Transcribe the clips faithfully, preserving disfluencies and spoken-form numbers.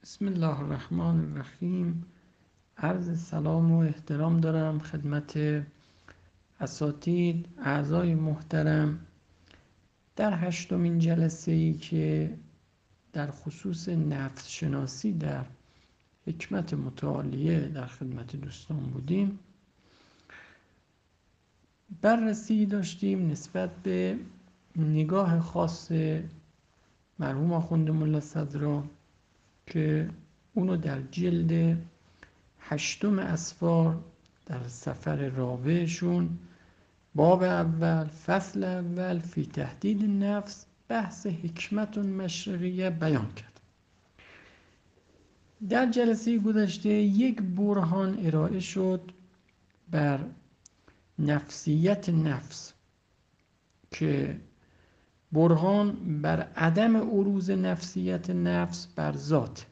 بسم الله الرحمن الرحیم. عرض سلام و احترام دارم خدمت اساتید، اعضای محترم در هشتمین جلسه ای که در خصوص نفس شناسی در حکمت متعالیه در خدمت دوستان بودیم. بررسی داشتیم نسبت به نگاه خاص مرحوم آخوند ملا صدرا که اونو در جلد هشتم اسفار در سفر رابعشون باب اول فصل اول فی تهدید نفس بحث حکمت مشرقیه بیان کرد. در جلسه گذشته یک برهان ارائه شد بر نفسیت نفس که برهان بر عدم عروض نفسیت نفس بر ذات،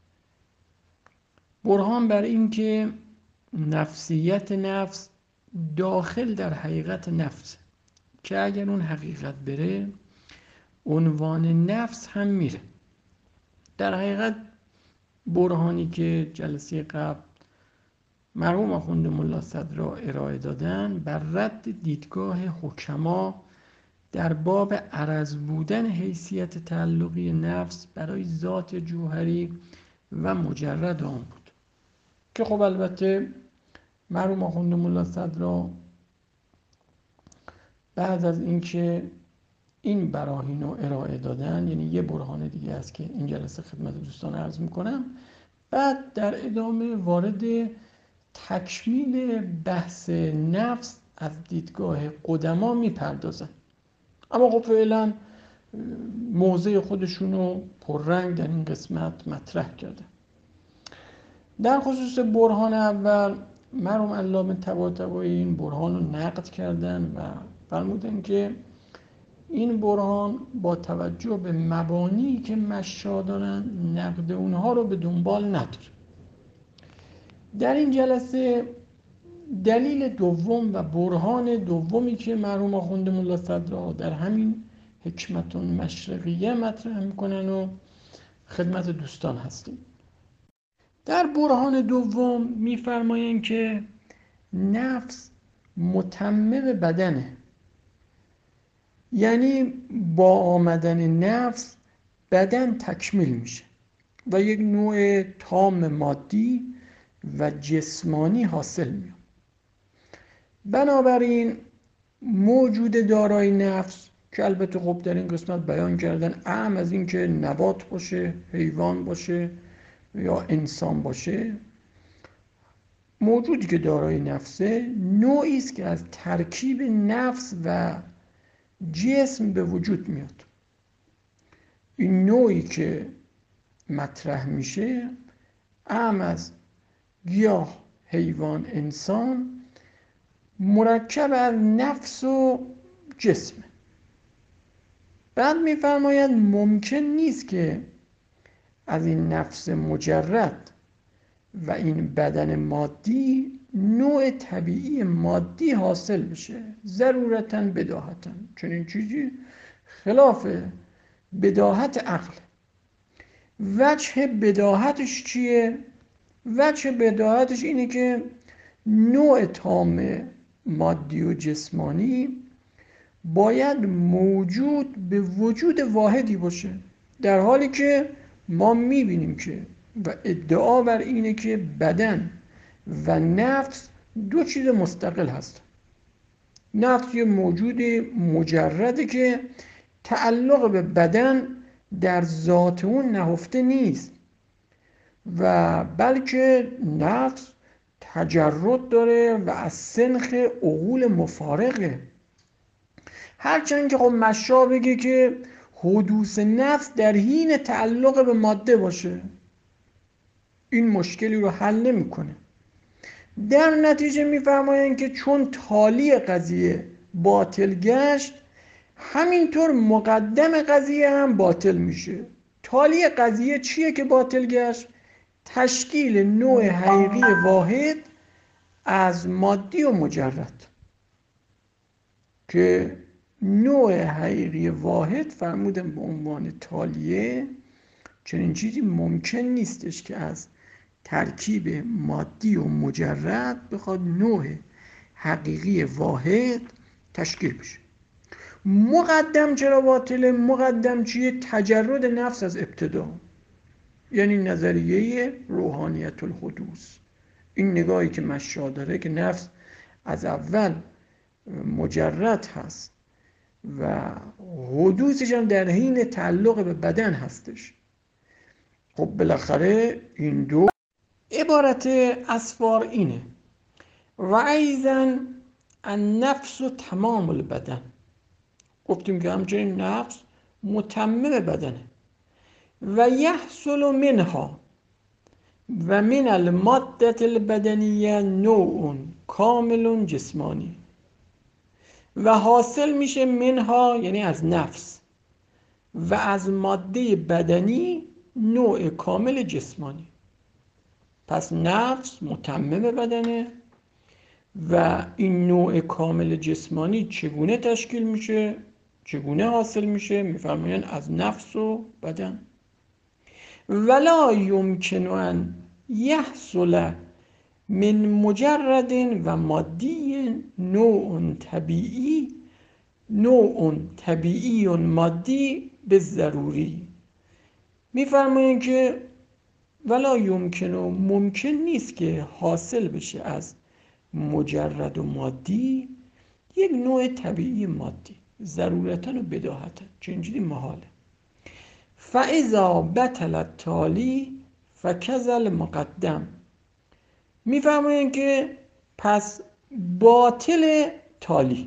برهان بر این که نفسیت نفس داخل در حقیقت نفس که اگر اون حقیقت بره عنوان نفس هم میره. در حقیقت برهانی که جلسه قبل مرحوم آخوند ملا صدرا ارائه دادن بر رد دیدگاه حکما در باب عرض بودن حیثیت تعلقی نفس برای ذات جوهری و مجرد آن بود که خب البته مرحوم آخوند ملا صدرا بعد از اینکه این براهین رو ارائه دادن، یعنی یه برهان دیگه است که این جلسه خدمت دوستان عرض میکنم، بعد در ادامه وارد تکمیل بحث نفس از دیدگاه قدما میپردازن. اما خب فعلا موضع خودشونو پررنگ در این قسمت مطرح کرده. در خصوص برهان اول مرحوم علامه طباطبایی این برهان رو نقد کردن و فرمودن که این برهان با توجه به مبانی که مشا دارن نقد اونها رو به دنبال نداره. در این جلسه دلیل دوم و برهان دومی که مرحوم آخوند ملا صدرا در همین حکمت مشرقیه مطرح میکنن و خدمت دوستان هستیم. در برهان دوم میفرمایند که نفس متمم بدنه، یعنی با آمدن نفس بدن تکمیل میشه و یک نوع تام مادی و جسمانی حاصل میشه. بنابراین موجود دارای نفس که البته خب در این قسمت بیان کردن اعم از این که نبات باشه، حیوان باشه یا انسان باشه، موجودی که دارای نفسه نوعی است که از ترکیب نفس و جسم به وجود میاد. این نوعی که مطرح میشه اعم از گیاه، حیوان، انسان مرکب از نفس و جسم. بعد میفرماید ممکن نیست که از این نفس مجرد و این بدن مادی نوع طبیعی مادی حاصل بشه، ضرورتاً بداهتاً، چون این چیزی خلاف بداهت عقل. وجه بداهتش چیه؟ وجه بداهتش اینه که نوع تام مادی و جسمانی باید موجود به وجود واحدی باشه، در حالی که ما میبینیم که و ادعا بر اینه که بدن و نفس دو چیز مستقل هست. نفس یه موجود مجرده که تعلق به بدن در ذات اون نهفته نیست و بلکه نفس تجرد داره و از سنخ عقول مفارقه. هرچند که خب مشا بگه که حدوث نفس در حین تعلق به ماده باشه، این مشکلی رو حل نمیکنه. در نتیجه میفرمایند که چون تالی قضیه باطل گشت، همینطور مقدم قضیه هم باطل میشه. تالی قضیه چیه که باطل گشت؟ تشکیل نوع حقیقی واحد از مادی و مجرد، که نوع حقیقی واحد فرمودن به عنوان تالیه چنین چیزی ممکن نیستش که از ترکیب مادی و مجرد بخواد نوع حقیقی واحد تشکیل بشه. مقدم چرا باطله؟ مقدم چیه؟ تجرد نفس از ابتدا، یعنی نظریه روحانیت الحدوث. این نگاهی که مشا داره که نفس از اول مجرد هست و حدوثش هم در حین تعلق به بدن هستش. خب بالاخره این دو عبارت اسفار اینه: و ایضا النفس تمام البدن. گفتیم که همچنین نفس متمم بدنه. و یحصل منها و من الماده البدنیه نوع کامل جسمانی. و حاصل میشه منها یعنی از نفس و از ماده بدنی نوع کامل جسمانی. پس نفس متمم بدنه و این نوع کامل جسمانی چگونه تشکیل میشه؟ چگونه حاصل میشه؟ میفرمایند از نفس و بدن. ولا یمکن ان یحصل من مجرد و مادی نوع طبیعی نوع طبیعی و مادی به ضروری. میفرمایند که ولا یمکن و ممکن نیست که حاصل بشه از مجرد و مادی یک نوع طبیعی مادی، ضرورتاً و بداهتاً، چنین چیزی محاله. فاذا بطل التالی فکذا المقدم. میفرمایند که پس باطل تالی.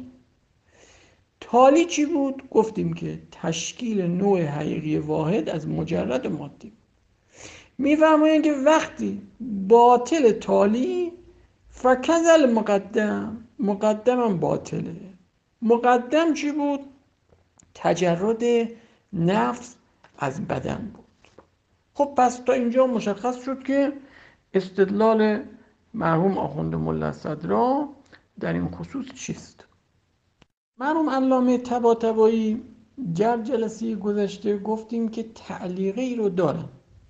تالی چی بود؟ گفتیم که تشکیل نوع حقیقی واحد از مجرد و مادی. میفرمایند که وقتی باطل تالی فکذا المقدم، مقدم هم باطله. مقدم چی بود؟ تجرد نفس از بدن بود. خب پس تا اینجا مشخص شد که استدلال مرحوم آخوند ملا صدرا در این خصوص چیست. مرحوم علامه طباطبایی در جلسه گذشته گفتیم که تعلیقی رو دارن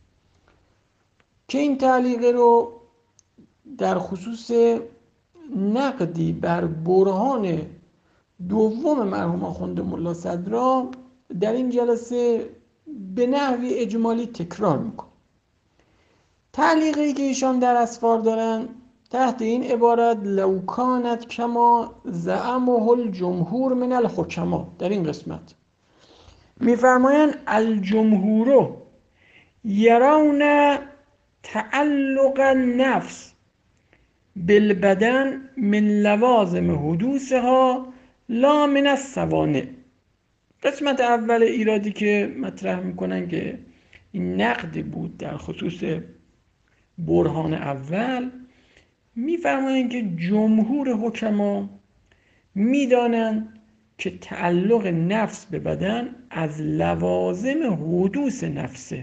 که این تعلیقی رو در خصوص نقدی بر برهان دوم مرحوم آخوند ملا صدرا در این جلسه به نحوی اجمالی تکرار میکنم. تعلیقی که ایشان در اسفار دارن تحت این عبارت لو کانت کما زعمه الجمهور من الحکما، در این قسمت میفرمایند الجمهور یرون تعلق النفس بالبدن من لوازم حدوثها لا من السوانع. قسمت اول ایرادی که مطرح میکنن که این نقدی بود در خصوص برهان اول، میفرمایند که جمهور حکما میدانند که تعلق نفس به بدن از لوازم حدوث نفسه،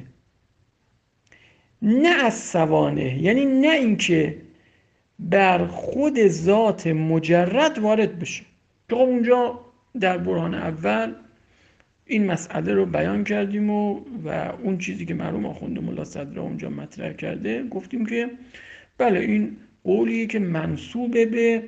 نه از سوانح، یعنی نه اینکه بر خود ذات مجرد وارد بشه. که خب اونجا در برهان اول این مسئله رو بیان کردیم و و اون چیزی که مرحوم آخوند ملا صدرا اونجا مطرح کرده گفتیم که بله این قولیه که منسوب به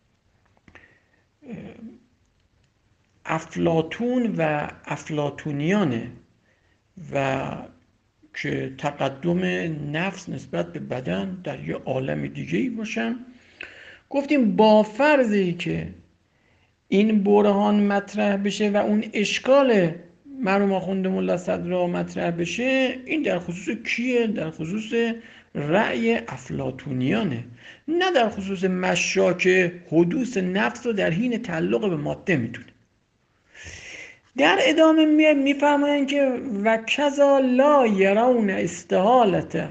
افلاطون و افلاطونیانه و که تقدم نفس نسبت به بدن در یه عالم دیگه‌ای باشن. گفتیم با فرضی که این برهان مطرح بشه و اون اشکال مرحوم آخوند ملا صدرا مطرح بشه، این در خصوص کیه؟ در خصوص رأی افلاطونیانه، نه در خصوص مشاک حدوث نفس رو در حین تعلق به ماده میدونه. در ادامه میفرمایند که و کذا لا یرون استحالت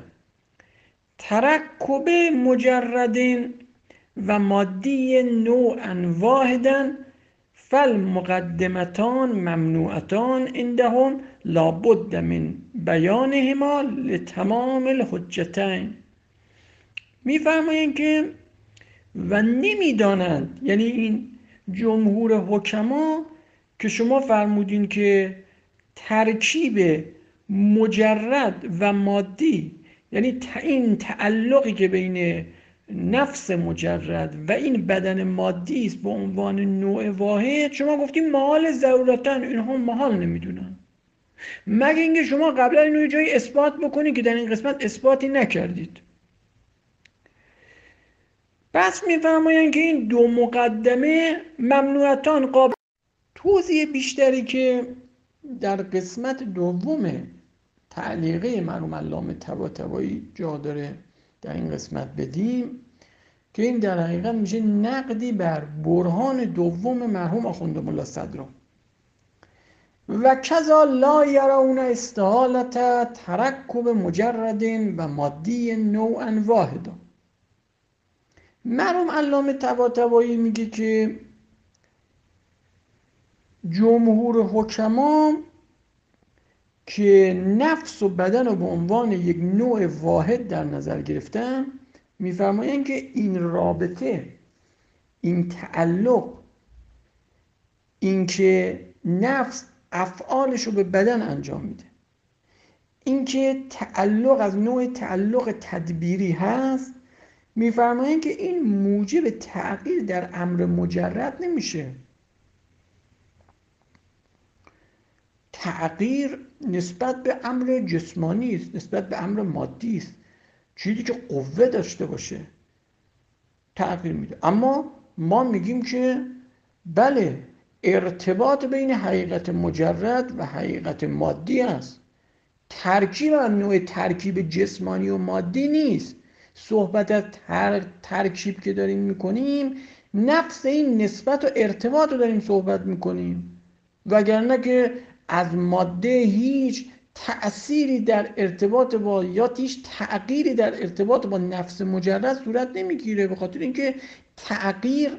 ترکب مجرد و مادی نوعا واحدا فالمقدمتان ممنوعتان عندهم لابد من بیانهما لتمام الحجتین. میفرمایند که و نمیدانند، یعنی این جمهور حکما که شما فرمودین که ترکیب مجرد و مادی، یعنی این تعلقی که بین نفس مجرد و این بدن مادی است به عنوان نوع واحد، شما گفتیم محال ضرورتا، اینها محال نمیدونن، مگه اینکه شما قبلا اینو جایی اثبات بکنید که در این قسمت اثباتی نکردید. پس میفرمایند که این دو مقدمه ممنوعتان قابل توضیح بیشتری که در قسمت دوم تعلیقه مرحوم علامه طباطبایی جا داره در این قسمت بدیم، که این در حقیقت میشه نقدی بر برهان دوم مرحوم آخوند ملا صدرا. و کذا لا یرون استحالت ترکب مجرد و مادی نوعا واحدا. مرحوم علامه طباطبایی میگه که جمهور حکما که نفس و بدن رو به عنوان یک نوع واحد در نظر گرفتن، میفرمایند که این رابطه، این تعلق، این که نفس افعالش رو به بدن انجام میده، این که تعلق از نوع تعلق تدبیری هست، میفرمایند که این موجب تغییر در امر مجرد نمیشه. تغییر نسبت به امر جسمانی است، نسبت به امر مادی است، چیزی که قوه داشته باشه تغییر میده. اما ما میگیم که بله، ارتباط بین حقیقت مجرد و حقیقت مادی است. ترکیب از نوع ترکیب جسمانی و مادی نیست. صحبت از تر... ترکیب که داریم میکنیم، نفس این نسبت و ارتباط رو داریم صحبت میکنیم، وگرنه که از ماده هیچ تأثیری در ارتباط با یا هیچ تغییری در ارتباط با نفس مجرد صورت نمیگیره، به خاطر اینکه تغییر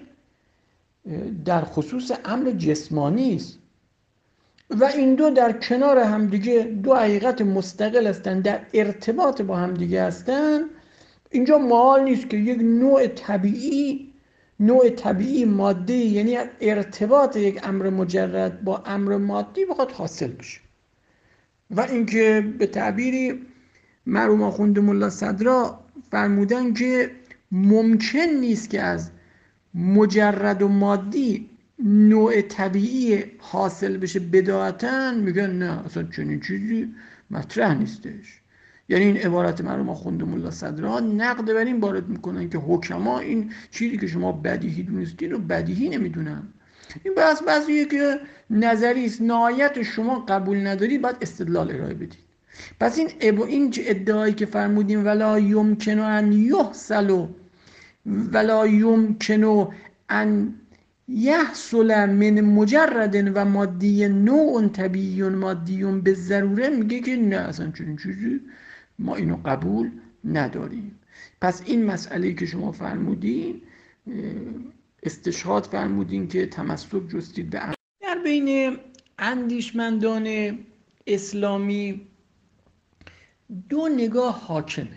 در خصوص امر جسمانی است و این دو در کنار همدیگه دو حقیقت مستقل هستند، در ارتباط با همدیگه هستند. اینجا محال نیست که یک نوع طبیعی نوع طبیعی ماده، یعنی ارتباط یک امر مجرد با امر مادی بخواد حاصل بشه. و اینکه به تعبیری مرحوم آخوند ملا صدرا فرمودن که ممکن نیست که از مجرد و مادی نوع طبیعی حاصل بشه بداهتاً، میگن نه اصلا چنین چیزی مطرح نیستش. یعنی این عبارت مرحوم آخوند ملا صدرا نقد بر این وارد میکنن که حکما این چیزی که شما بدیهی دونستین رو بدیهی نمیدونن. این بحث بحثیه که نظری است، نهایت شما قبول نداری باید استدلال ارائه بدید. پس این این ادعایی که فرمودیم ولا یمکن ان یحصل ولا یمکن ان یحصل من مجرد و مادی نوع طبیعی مادی به ضروره، میگه که نه اصلا چنین چیزی ما اینو قبول نداریم. پس این مسئله که شما فرمودین، استشهاد فرمودین که تمسک جستید به امر، در بین اندیشمندان اسلامی دو نگاه حاکمه.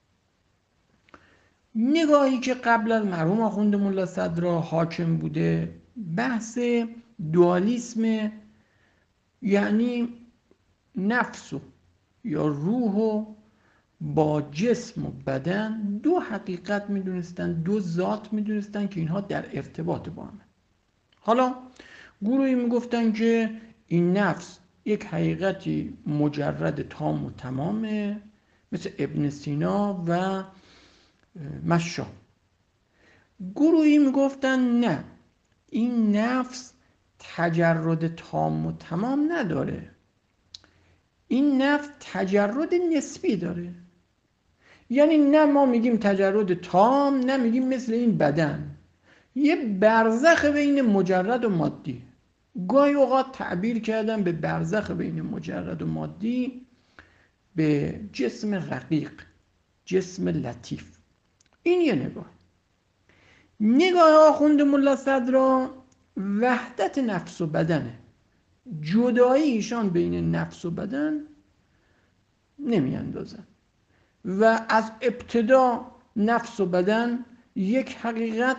نگاهی که قبل از مرحوم آخوند ملا صدرا حاکم بوده، بحث دوالیسم، یعنی نفس یا روح با جسم و بدن دو حقیقت میدونستن، دو ذات میدونستن که اینها در ارتباط با هم. حالا گروهی میگفتن که این نفس یک حقیقتی مجرد تام و تمامه، مثل ابن سینا و مشا. گروهی میگفتن نه، این نفس تجرد تام و تمام نداره، این نفس تجرد نسبی داره. یعنی نه ما میگیم تجرد تام، نه میگیم مثل این بدن، یه برزخ بین مجرد و مادی. گاهی اوقات تعبیر کردن به برزخ بین مجرد و مادی به جسم رقیق، جسم لطیف. این یه نگاه. نگاه آخوند ملا صدرا وحدت نفس و بدنه، جدایی ایشان بین نفس و بدن نمی اندازن و از ابتدا نفس و بدن یک حقیقت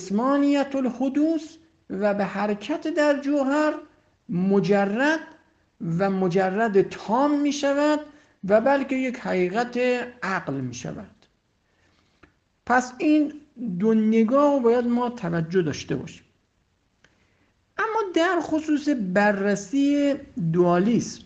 جسمانیت الحدوث و به حرکت در جوهر مجرد و مجرد تام می شود و بلکه یک حقیقت عقل می شود. پس این دو نگاه باید ما توجه داشته باشیم. اما در خصوص بررسی دوالیسم،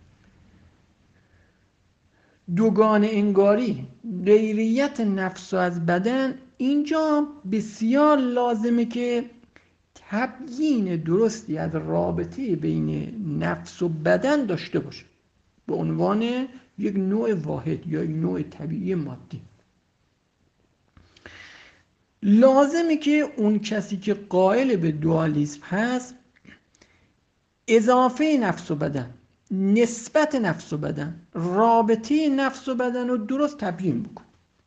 دوگانه انگاری، غیریت نفس از بدن، اینجا بسیار لازمه که تبیین درستی از رابطه بین نفس و بدن داشته باشه به عنوان یک نوع واحد یا یک نوع طبیعی مادی. لازمه که اون کسی که قائل به دوالیسم هست اضافه نفس و بدن، نسبت نفس و بدن، رابطه نفس و بدن رو درست تبیین بکنه.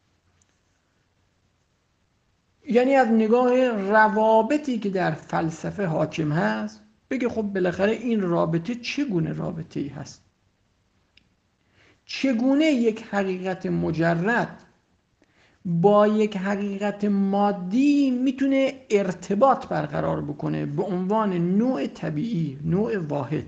یعنی از نگاه روابطی که در فلسفه حاکم هست بگه خب بالاخره این رابطه چگونه رابطه‌ای هست، چگونه یک حقیقت مجرد با یک حقیقت مادی میتونه ارتباط برقرار بکنه به عنوان نوع طبیعی، نوع واحد.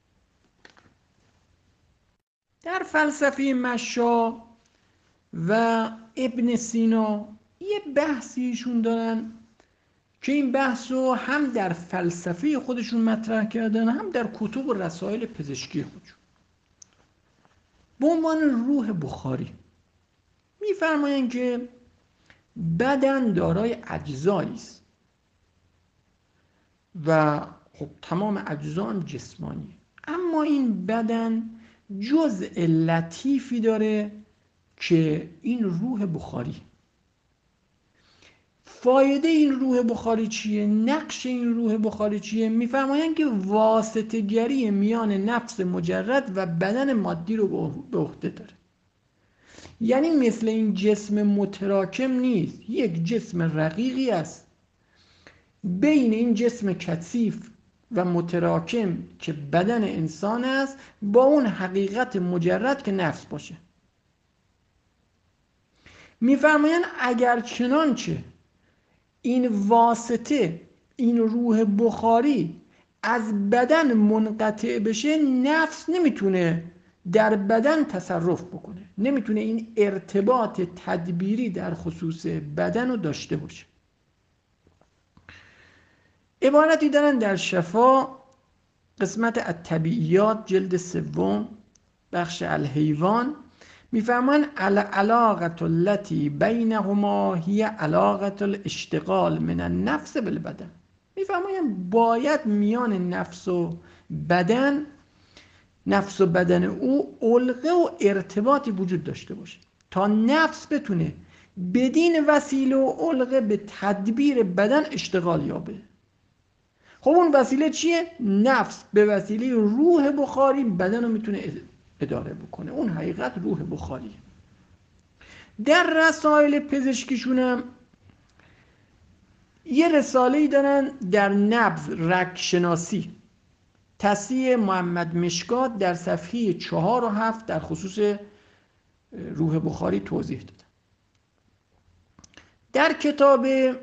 در فلسفه مشا و ابن سینا یه بحثیشون دارن که این بحث رو هم در فلسفه خودشون مطرح کردن هم در کتب و رسائل پزشکی خودشون به عنوان روح بخاری. میفرمایند که بدن دارای اجزایی است و خب تمام اجزا هم جسمانی، اما این بدن جزء لطیفی داره که این روح بخاری. فایده این روح بخاری چیه؟ نقش این روح بخاری چیه؟ میفرمایند که واسطه گری میان نفس مجرد و بدن مادی رو به عهده داره. یعنی مثل این جسم متراکم نیست، یک جسم رقیقی است بین این جسم کثیف و متراکم که بدن انسان است با اون حقیقت مجرد که نفس باشه. میفرمایند اگر چنانچه این واسطه، این روح بخاری از بدن منقطع بشه، نفس نمیتونه در بدن تصرف بکنه، نمیتونه این ارتباط تدبیری در خصوص بدن رو داشته باشه. عبارتی دارن در شفا قسمت الطبیعیات جلد سوم بخش الحیوان، میفرمان العلاقه التي بینهما هی علاقه الاشتغال من النفس بالبدن. میفرمایم باید میان نفس و بدن، نفس و بدن او علقه و ارتباطی وجود داشته باشه تا نفس بتونه بدین وسیله و علقه به تدبیر بدن اشتغال یابه. خب اون وسیله چیه؟ نفس به وسیله روح بخاری بدن رو میتونه اداره بکنه. اون حقیقت روح بخاری. در رسائل پزشکیشون هم یه رساله‌ای دارن در نبض رگشناسی، تصحیح محمد مشکات در صفحه چهار و هفت در خصوص روح بخاری توضیح دادن. در کتاب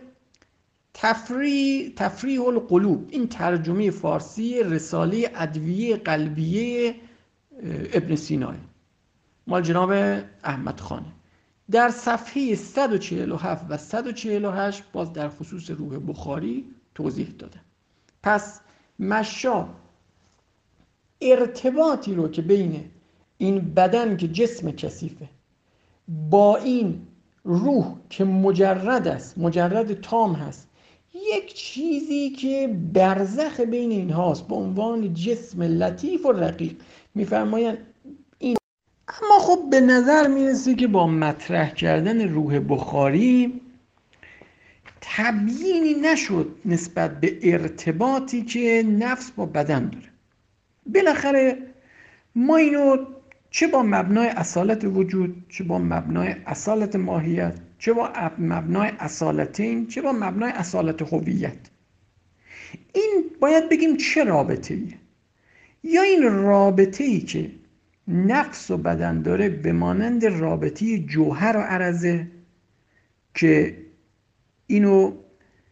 تفریح تفریح القلوب، این ترجمه فارسی رساله ادویه قلبیه ابن سینا مال جناب احمد خانه، در صفحه صد و چهل و هفت و صد و چهل و هشت باز در خصوص روح بخاری توضیح داده. پس مشا ارتباطی رو که بین این بدن که جسم کثیفه با این روح که مجرد است، مجرد تام هست، یک چیزی که برزخ بین اینهاست به عنوان جسم لطیف و رقیق، میفرمایند این. اما خب به نظر میرسه که با مطرح کردن روح بخاری تبیینی نشد نسبت به ارتباطی که نفس با بدن داره. بالاخره ما اینو چه با مبنای اصالت وجود، چه با مبنای اصالت ماهیت، چه با مبنای اصالتین، چه با مبنای اصالت هویت، این باید بگیم چه رابطه ایه. یا این رابطه ای که نفس و بدن داره به مانند رابطه جوهر و عرضه که اینو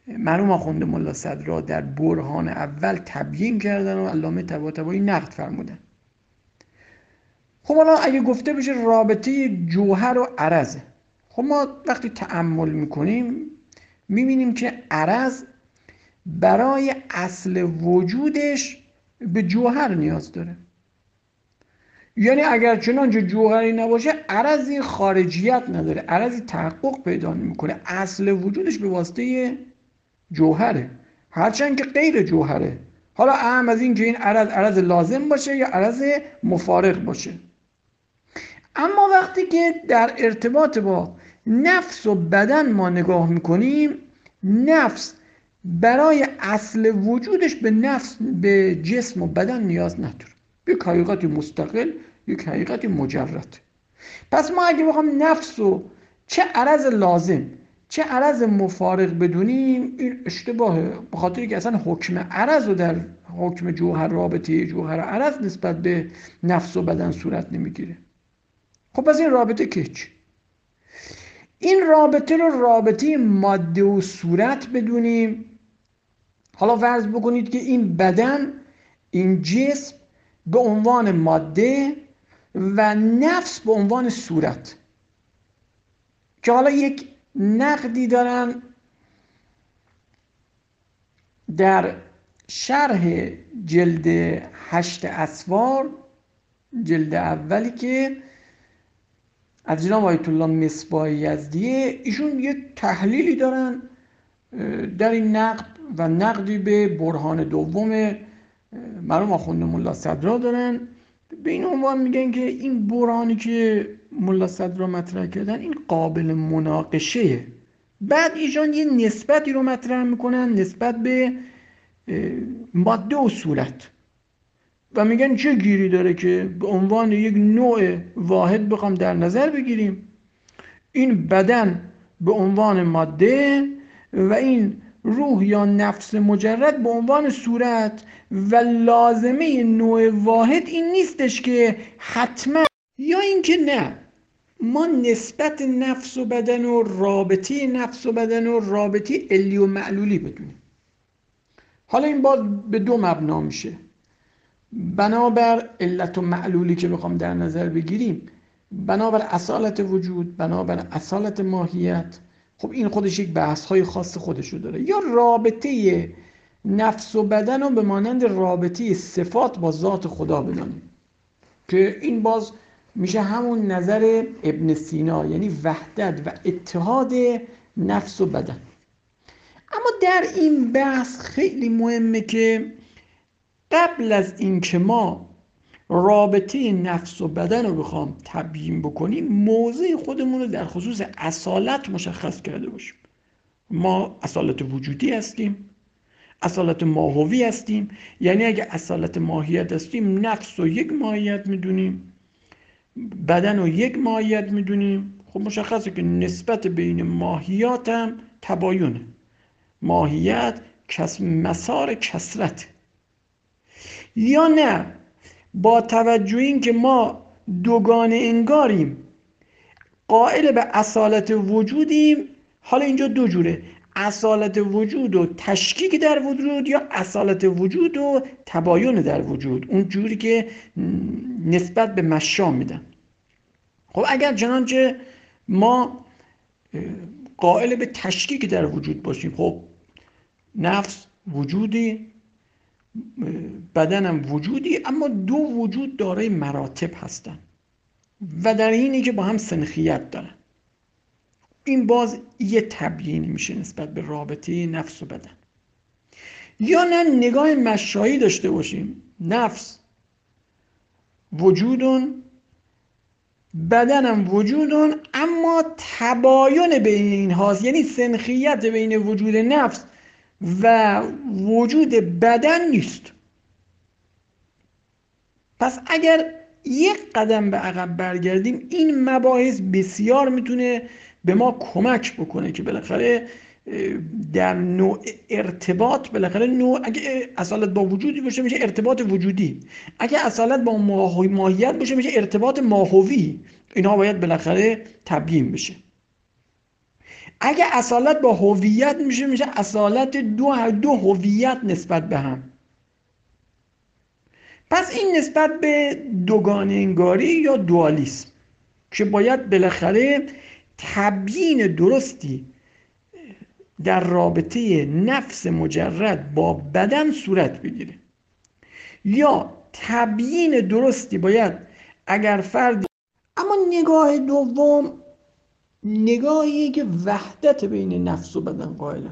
مرحوم آخوند ملا صدرا در برهان اول تبیین کردن و علامه طباطبایی نقد فرمودن. خب حالا اگه گفته بشه رابطه جوهر و عرضه، خب ما وقتی تأمل میکنیم میبینیم که عرض برای اصل وجودش به جوهر نیاز داره. یعنی اگر چنانچه جوهری نباشه عرضی خارجیت نداره، عرضی تحقق پیدا نمیکنه، اصل وجودش به واسطه جوهره، هرچند که غیر جوهره. حالا اهم از این که این عرض عرض لازم باشه یا عرض مفارق باشه. اما وقتی که در ارتباط با نفس و بدن ما نگاه میکنیم، نفس برای اصل وجودش به نفس به جسم و بدن نیاز نداره، یک حقیقت مستقل، یک حقیقت مجرد. پس ما اگه بخوام نفس رو چه عرض لازم چه عرض مفارق بدونیم این اشتباهه، به خاطر که اصلا حکم عرض رو در حکم جوهر، رابطه جوهر عرض نسبت به نفس و بدن صورت نمیگیره. خب پس این رابطه که چی؟ این رابطه رو رابطه ماده و صورت بدونیم. حالا فرض بکنید که این بدن، این جسم به عنوان ماده و نفس به عنوان صورت، که حالا یک نقدی دارن در شرح جلد هشت اسوار، جلد اولی که از جناب آیت الله مصباح یزدیه، ایشون یک تحلیلی دارن در این نقد و نقدی به برهان دوم مرحوم آخوند ملا صدرا دارن. به این عنوان میگن که این برهانی که ملا صدرا مطرح کردن این قابل مناقشه. بعد ایشان یه نسبتی رو مطرح میکنن نسبت به ماده و صورت و میگن چه گیری داره که به عنوان یک نوع واحد بخوام در نظر بگیریم این بدن به عنوان ماده و این روح یا نفس مجرد به عنوان صورت، و لازمه نوع واحد این نیستش که حتما، یا اینکه نه ما نسبت نفس و بدن و رابطه نفس و بدن و رابطه علی و معلولی بدونیم. حالا این باز به دو مبنا میشه، بنابر علت و معلولی که بخوام در نظر بگیریم، بنابر اصالت وجود، بنابر اصالت ماهیت. خب این خودش یک بحث های خاص خودشو داره. یا رابطه نفس و بدن رو به مانند رابطه صفات با ذات خدا بدانیم که این باز میشه همون نظر ابن سینا، یعنی وحدت و اتحاد نفس و بدن. اما در این بحث خیلی مهمه که قبل از اینکه ما رابطه نفس و بدن رو بخوام تبیین بکنیم موضع خودمون رو در خصوص اصالت مشخص کرده باشیم. ما اصالت وجودی هستیم، اصالت ماهوی هستیم، یعنی اگه اصالت ماهیت هستیم نفس رو یک ماهیت میدونیم، بدن رو یک ماهیت میدونیم. خب مشخصه که نسبت بین ماهیات هم تباینه، ماهیت کس مسار کسرت. یا نه با توجه این که ما دوگانه انگاریم قائل به اصالت وجودیم، حالا اینجا دو جوره، اصالت وجود و تشکیک در وجود یا اصالت وجود و تباین در وجود، اون جوری که نسبت به مشام میدن. خب اگر چنانچه ما قائل به تشکیک در وجود باشیم، خب نفس وجودی، بدنم وجودی، اما دو وجود دارای مراتب هستن و در اینی که با هم سنخیت دارن. این باز یه تبیین میشه نسبت به رابطه نفس و بدن. یا نه نگاه مشایی داشته باشیم، نفس وجودون، بدنم وجودون، اما تباین بین این هاست، یعنی سنخیت بین وجود نفس و وجود بدن نیست. پس اگر یک قدم به عقب برگردیم این مباحث بسیار میتونه به ما کمک بکنه که بالاخره در نوع ارتباط، بالاخره نوع اگه اصالت با وجودی باشه میشه ارتباط وجودی، اگه اصالت با ماهیت باشه میشه ارتباط ماهوی. اینها باید بالاخره تبیین بشه. اگه اصالت با هویت میشه میشه اصالت دو دو هویت نسبت به هم. پس این نسبت به دوگانه انگاری یا دوالیسم که باید بالاخره تبیین درستی در رابطه نفس مجرد با بدن صورت بگیره، یا تبیین درستی باید اگر فردی. اما نگاه دوم نگاهی که وحدت بین نفس و بدن قائله،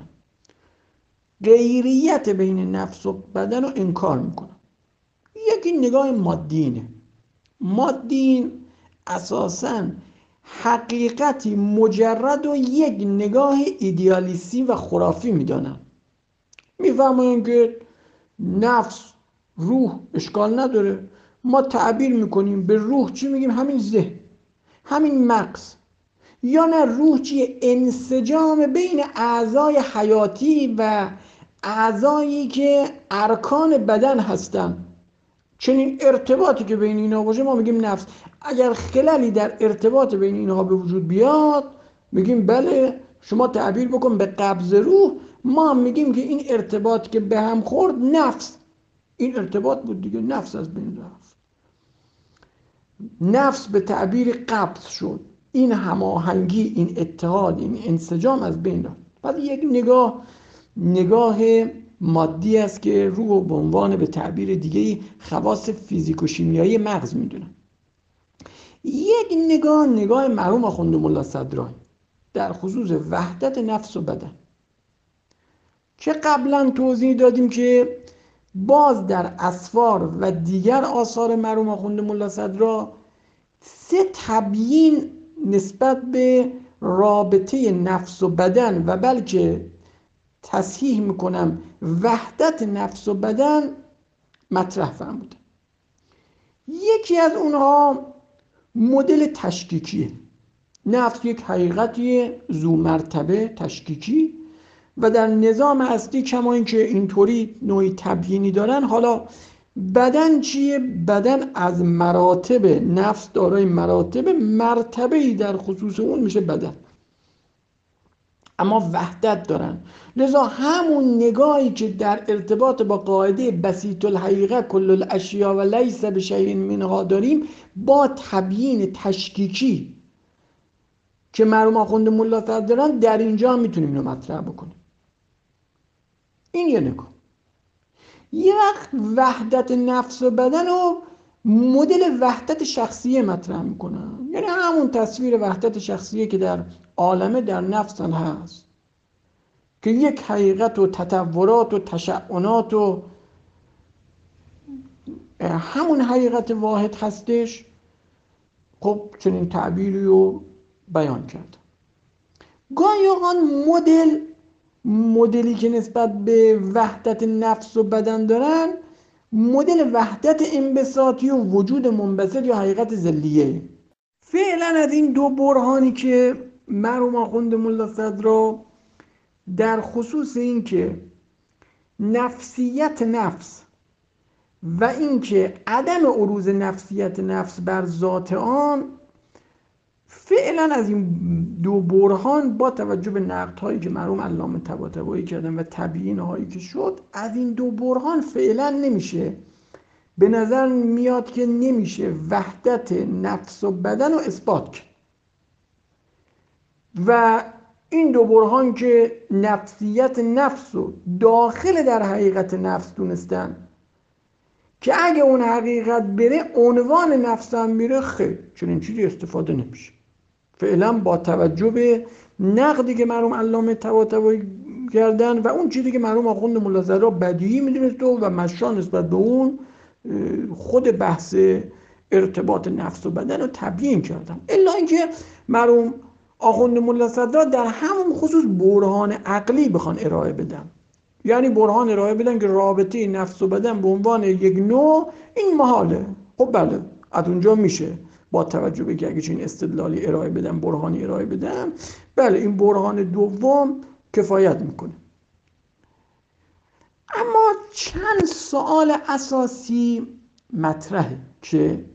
غیریت بین نفس و بدن رو انکار میکنه. یکی نگاه مادینه. مادین اساساً حقیقتی مجرد و یک نگاه ایدئالیستی و خرافی میدانن. میفهمن که نفس روح اشکال نداره، ما تعبیر میکنیم به روح چی میگیم؟ همین ذهن، همین مغز. یا نه، روح چیه؟ انسجام بین اعضای حیاتی و اعضایی که ارکان بدن هستن. چنین ارتباطی که بین اینا باشه ما میگیم نفس. اگر خللی در ارتباط بین اینها به وجود بیاد میگیم بله شما تعبیر بکن به قبض روح، ما هم میگیم که این ارتباط که به هم خورد نفس، این ارتباط بود دیگه، نفس از بین رفت، نفس به تعبیر قبض شد، این هماهنگی، این اتحاد، این انسجام از بین رفت. بعد یک نگاه نگاه مادی است که روح به عنوان به تعبیر دیگه خواص فیزیک و شیمیایی مغز میدونن. یک نگاه نگاه مرحوم آخوند ملا صدرایی در خصوص وحدت نفس و بدن که قبلا توضیح دادیم که باز در اسفار و دیگر آثار مرحوم آخوند ملا صدرا سه تبیین نسبت به رابطه نفس و بدن و بلکه تصحیح میکنم وحدت نفس و بدن مطرح فرموده. یکی از اونها مدل تشکیکیه. نفس یک حقیقتی ذو مرتبه تشکیکی و در نظام اصلی کما اینکه اینطوری نوعی تبیینی دارن. حالا بدن چیه؟ بدن از مراتب نفس دارای مراتب، مرتبه‌ای در خصوص اون میشه بدن، اما وحدت دارن. لذا همون نگاهی که در ارتباط با قاعده بسیط الحقیقه کل الاشیاء و لیس بشیء منها داریم، با تبیین تشکیکی که مرحوم آخوند ملا صدرا دارن در اینجا میتونیم اینو مطرح بکنیم. این یه نگاه. یه وقت وحدت نفس و بدن رو مدل وحدت شخصیه مطرح میکنن، یعنی همون تصویر وحدت شخصیه که در عالمه در نفس هم هست که یک حقیقت و تطورات و تشعنات و همون حقیقت واحد هستش. خب چنین تعبیری رو بیان کرد. گاهی اوقات مدل مدلی که نسبت به وحدت نفس و بدن دارن مدل وحدت انبساطی و وجود منبسط یا حقیقت ذلیه. فعلا از این دو برهانی که مرحوم آخوند ملا صدرا در خصوص این که نفسیت نفس و این که عدم عروض نفسیت نفس بر ذات آن، فعلا از این دو برهان با توجه به نقدهایی که مرحوم علامه طباطبایی کردن و تبیین هایی که شد، از این دو برهان فعلا نمیشه، به نظر میاد که نمیشه وحدت نفس و بدن رو اثبات کرد. و این دو برهان که نفسیت نفس رو داخل در حقیقت نفس دونستن که اگه اون حقیقت بره عنوان نفس هم میره، خیر چنین چیزی استفاده نمیشه. فعلا با توجه به نقدی که مرحوم علامه طباطبایی کردن و اون چیزی که مرحوم آخوند ملا صدرا بدیهی میدونست و مشا نسبت به اون خود بحث ارتباط نفس و بدن رو تبیین کردن. الا اینکه مرحوم آخوند ملا صدرا در همون خصوص برهان عقلی بخوان ارائه بدن، یعنی برهان ارائه بدن که رابطه نفس و بدن به عنوان یک نوع این محاله. خب بله از اونجا میشه با توجه به که اگه چنین استدلالی ارائه بدن، برهانی ارائه بدن، بله این برهان دوم کفایت میکنه. اما چند سوال اساسی مطرحه که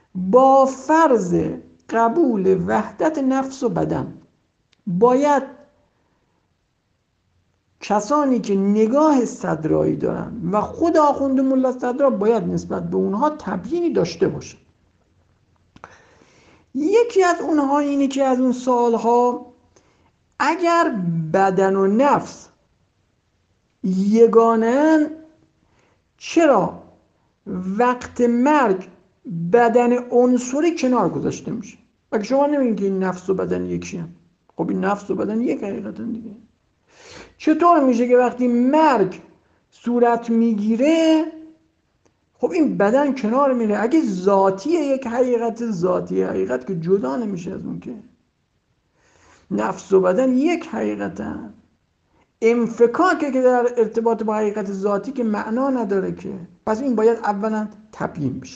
با فرض قبول وحدت نفس و بدن باید کسانی که نگاه صدرایی دارن و خود آخوند ملا صدرا باید نسبت به اونها تبیینی داشته باشه. یکی از اونها اینه که از اون سالها اگر بدن و نفس یگانه‌اند، چرا وقت مرگ بدن عنصری کنار گذاشته میشه؟ اگه شما نمیگین که این نفس و بدن یکی هم. خب این نفس و بدن یک حقیقتن دیگه. چطور میشه که وقتی مرگ صورت میگیره خب این بدن کنار میره؟ اگه ذاتیه یک حقیقت، ذاتی حقیقت که جدا نمیشه از اون که. نفس و بدن یک حقیقتن. انفکاکه که در ارتباط با حقیقت ذاتی که معنا نداره که. پس این باید اولا تبیین بشه.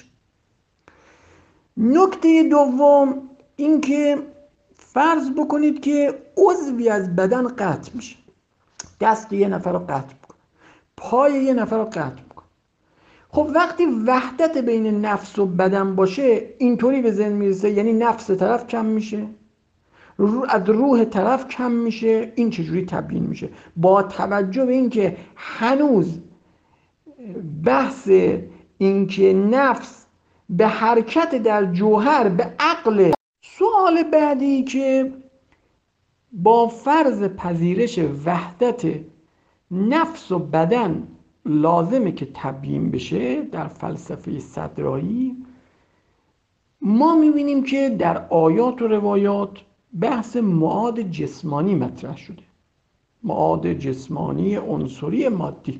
نکته دوم این که فرض بکنید که عضوی از بدن قطع میشه. دست یه نفر رو قطع میکنه، پای یه نفر رو قطع میکنه. خب وقتی وحدت بین نفس و بدن باشه اینطوری به ذهن میرسه، یعنی نفس طرف کم میشه، از روح طرف کم میشه. این چجوری تبیین میشه؟ با توجه به اینکه هنوز بحث اینکه نفس به حرکت در جوهر به عقل. سوال بعدی که با فرض پذیرش وحدت نفس و بدن لازمه که تبیین بشه در فلسفه صدرایی، ما میبینیم که در آیات و روایات بحث معاد جسمانی مطرح شده. معاد جسمانی عنصری مادی.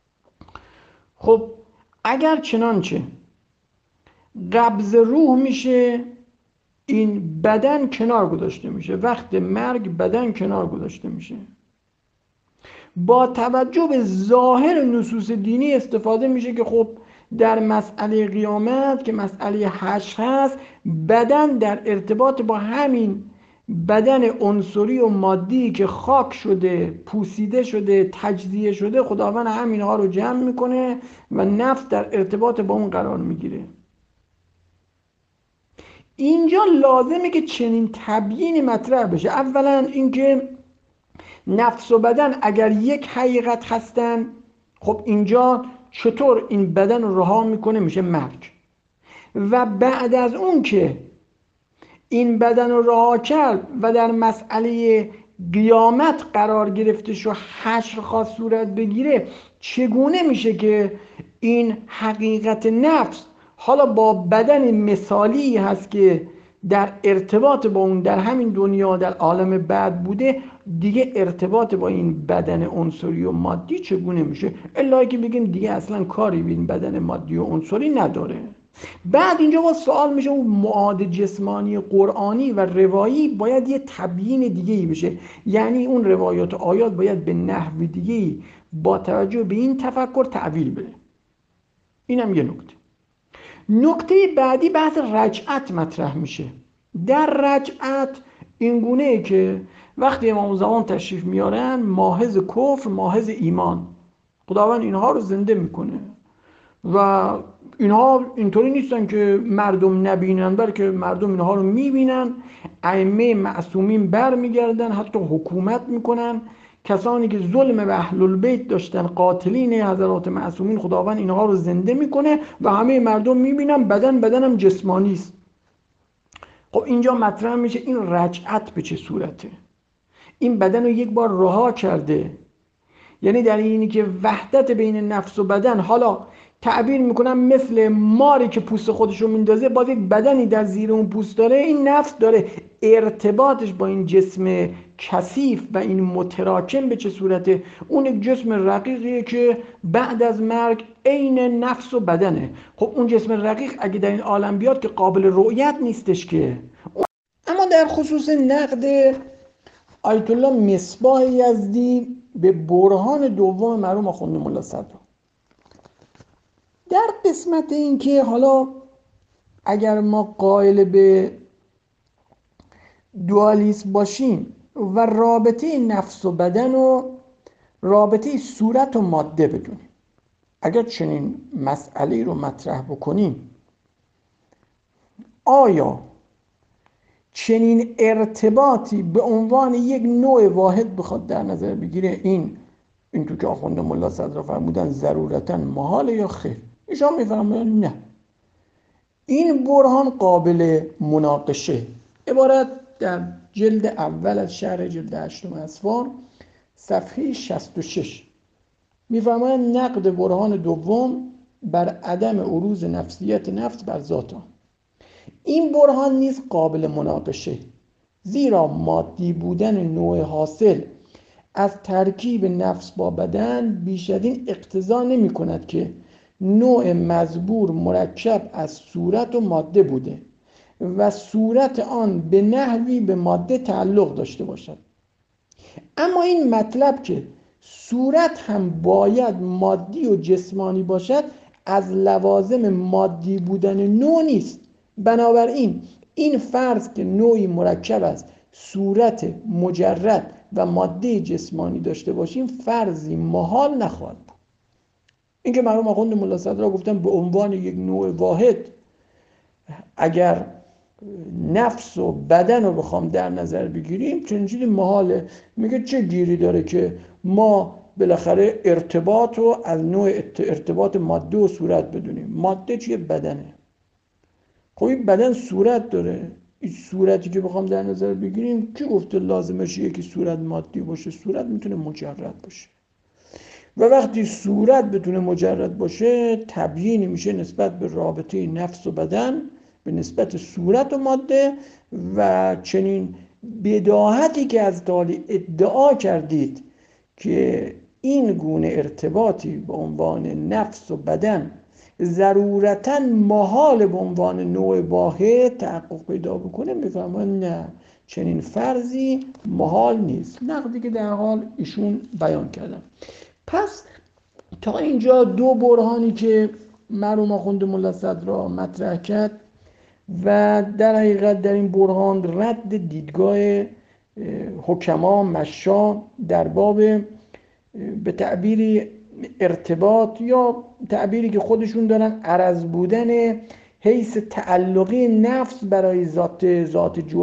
خب اگر چنانچه قبض روح میشه، این بدن کنار گذاشته میشه، وقت مرگ بدن کنار گذاشته میشه. با توجه به ظاهر نصوص دینی استفاده میشه که خب در مسئله قیامت که مسئله حشر هست، بدن در ارتباط با همین بدن عنصری و مادی که خاک شده، پوسیده شده، تجزیه شده، خداوند همینها رو جمع میکنه و نفس در ارتباط با اون قرار میگیره. اینجا لازمه که چنین تبیینی مطرح بشه. اولا اینکه نفس و بدن اگر یک حقیقت هستن، خب اینجا چطور این بدن رو رها میکنه؟ میشه مرگ. و بعد از اون که این بدن رو رها کرد و در مسئله قیامت قرار گرفته شو حشر خواست صورت بگیره، چگونه میشه که این حقیقت نفس حالا با بدن مثالی هست که در ارتباط با اون در همین دنیا در عالم بعد بوده، دیگه ارتباط با این بدن عنصری و مادی چگونه میشه؟ الا که بگیم دیگه اصلا کاری به این بدن مادی و عنصری نداره. بعد اینجا با سوال میشه اون معاد جسمانی قرآنی و روایی باید یه تبیین دیگه‌ای بشه، یعنی اون روایات و آیات باید به نحو دیگه‌ای با توجه به این تفکر تعبیر بده. اینم یه نکته. نکته بعدی بحث رجعت مطرح میشه. در رجعت اینگونه که وقتی امام زمان تشریف میارن، ماحض کفر، ماحض ایمان، خداوند اینها رو زنده میکنه و اینها اینطوری نیستن که مردم نبینن، بلکه مردم اینها رو میبینن. ائمه معصومین بر میگردن، حتی حکومت میکنن. کسانی که ظلم به اهل البیت داشتن، قاتلین حضرات معصومین، خداوند اینها رو زنده میکنه و همه مردم میبینن بدن بدنم جسمانی است. خب اینجا مطرح میشه این رجعت به چه صورته؟ این بدن رو یک بار رها کرده، یعنی در اینی که وحدت بین نفس و بدن، حالا تعبیر میکنم مثل ماری که پوست خودش رو میندازه، باز یک بدنی در زیر اون پوست داره، این نفس داره ارتباطش با این جسم کثیف و این متراکم به چه صورته؟ اون یک جسم رقیقیه که بعد از مرگ عین نفس و بدنه. خب اون جسم رقیق اگه در این عالم بیاد که قابل رؤیت نیستش که. اما در خصوص نقد آیت الله مصباح یزدی به برهان دوم مرحوم آخوند ملا صدرا، در قسمت این که حالا اگر ما قائل به دوالیسم باشیم و رابطه نفس و بدن و رابطه صورت و ماده بدونیم، اگر چنین مسئله رو مطرح بکنیم، آیا چنین ارتباطی به عنوان یک نوع واحد بخواد در نظر بگیره، این این تو که آخوند ملا صدرا فرمودن ضرورتا محال یا خیر، ایشان میفرمایند نه، این برهان قابل مناقشه. عبارت در جلد اول از شرح جلد هشتم اسفار صفحه شصت و شش میفرمایند نقد برهان دوم بر عدم عروض نفسیت نفس بر ذات آن. این برهان نیز قابل مناقشه، زیرا مادی بودن نوع حاصل از ترکیب نفس با بدن بیش از این اقتضا نمی کند که نوع مزبور مرکب از صورت و ماده بوده و صورت آن به نحوی به ماده تعلق داشته باشد. اما این مطلب که صورت هم باید مادی و جسمانی باشد از لوازم مادی بودن نوع نیست. بنابراین این فرض که نوعی مرکب از صورت مجرد و ماده جسمانی داشته باشیم فرضی محال نخواهد بود. این که مرحوم آخوند ملا صدرا گفتن به عنوان یک نوع واحد اگر نفس و بدن رو بخوام در نظر بگیریم چنین چیزی محاله. میگه چه گیری داره که ما بالاخره ارتباط رو از نوع ارتباط ماده و صورت بدونیم. ماده چیه؟ بدنه. خب این بدن صورت داره، این صورتی که بخوام در نظر بگیریم کی گفته لازمش یکی صورت مادی باشه؟ صورت میتونه مجرد باشه و وقتی صورت بتونه مجرد باشه تبیینی میشه نسبت به رابطه نفس و بدن به نسبت صورت و ماده. و چنین بداهتی که از تالی ادعا کردید که این گونه ارتباطی به عنوان نفس و بدن ضرورتاً محال به عنوان نوع واحد تحقق پیدا بکنه، میفهمن نه، چنین فرضی محال نیست. نقدی که در حال ایشون بیان کردن. پس تا اینجا دو برهانی که مرحوم آخوند ملا صدرا مطرح کرد و در حقیقت در این برهان رد دیدگاه حکما مشا در باب به تعبیری ارتباط یا تعبیری که خودشون دارن عرض بودن حیث تعلقی نفس برای ذات ذات جو